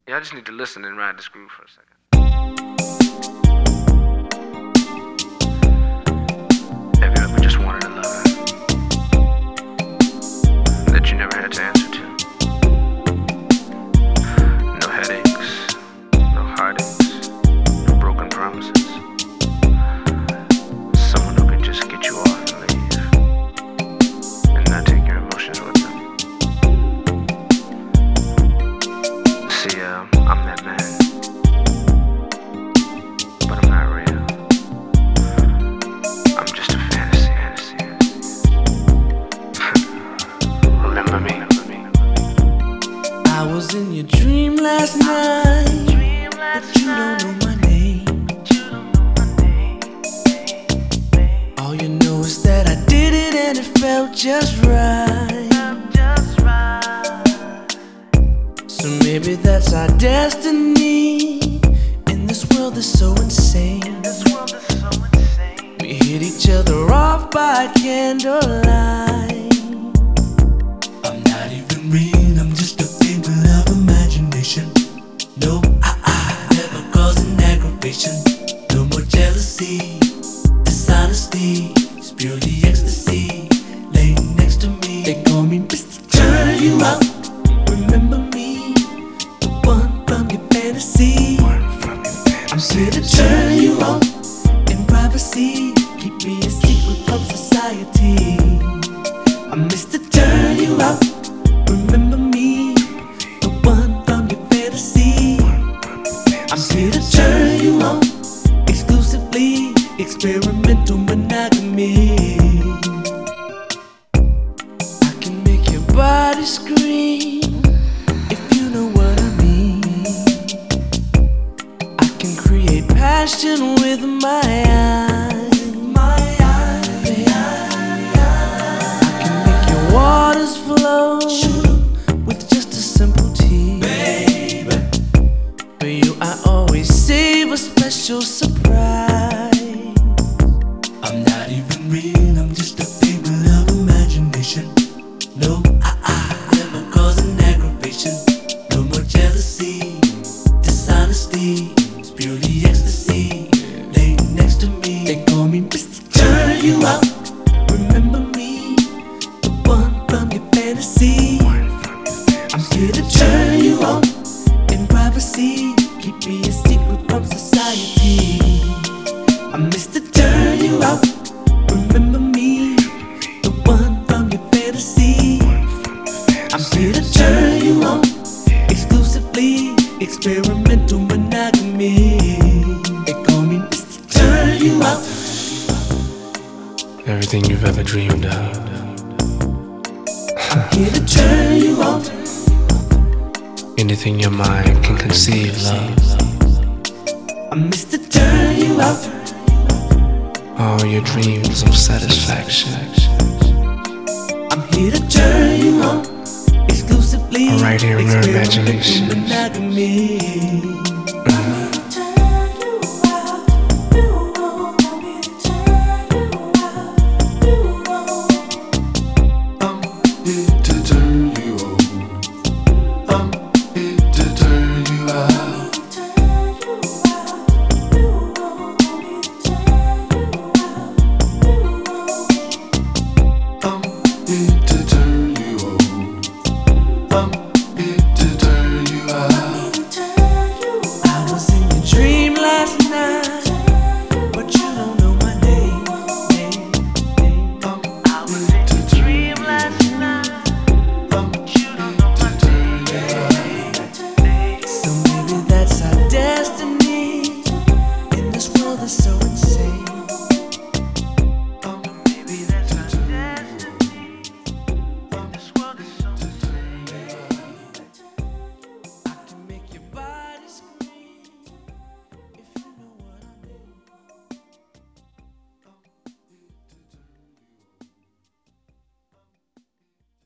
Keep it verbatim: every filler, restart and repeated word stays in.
Yeah, I just need to listen and ride this groove for a second. Have you ever just wanted a lover that you never had to answer to? No headaches, no heartaches, no broken promises. Someone who could just get you off and leave, and not take your emotions with them. See, uh, I'm that man, but I'm not real. I'm just a fantasy. Remember me. I was in your dream last night, but you don't know my name. All you know is that I did it and it felt just right. So maybe that's our destiny. In this world that's so insane, we hit each other off by candlelight. I'm not even real, I'm just a figment of imagination. No, I, I never cause an aggravation. No more jealousy, dishonesty. It's purely ecstasy. Laying next to me, they call me Mister Turn You Out. Remember me, the one from your fantasy. I'm here to turn you on in privacy. Keep me a secret from society. I'm Mister Turn You Out. Remember me, the one from your fantasy. I'm here to turn you on exclusively, experimental monogamy. I can make your body scream if you know what I mean. I can create passion with my eyes. My eyes. I can make your waters flow with just a simple tease. Baby, for you I always save a special surprise. I'm not even real, I'm just a figment of imagination. No, I, I never cause an aggravation. No more jealousy, dishonesty. It's purely ecstasy. Laying next to me, they call me Mister Turn You Out. Remember me, the one from your fantasy. I'm here to turn you on in privacy. Keep me a secret from society. I'm Mister Turn You Out. Remember me, the one from your fantasy. I'm here to turn you on exclusively, experimental monogamy. They call me Mister Turn You Out. Everything you've ever dreamed of. I'm here to turn you on. Anything your mind can conceive, love. I'm Mister Turn You Out. All your dreams of satisfaction. I'm here to turn you on exclusively, Right here in your experimental imagination. monogamy. Destiny in this world is so insane.